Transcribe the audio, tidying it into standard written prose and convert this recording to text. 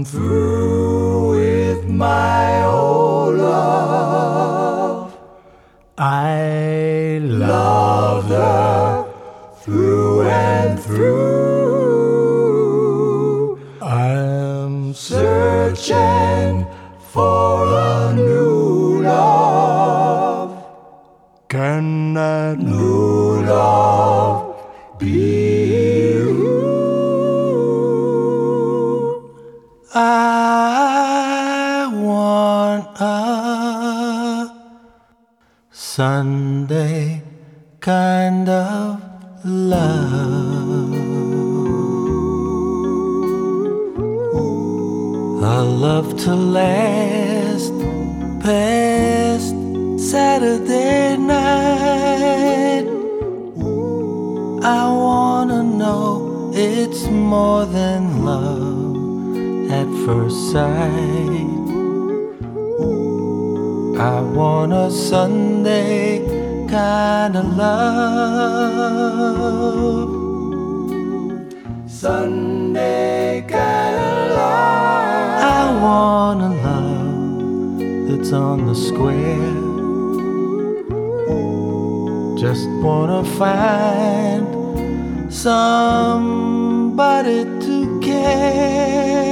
through with my old love. I loved her through and through. I'm searching for a new love. Can that new love be you? I want a Sunday kind of love, a love to last past Saturday night. I wanna know it's more than love at first sight. I want a Sunday kind of love, Sunday kind of love. I want a love that's on the square. Just wanna find somebody to care.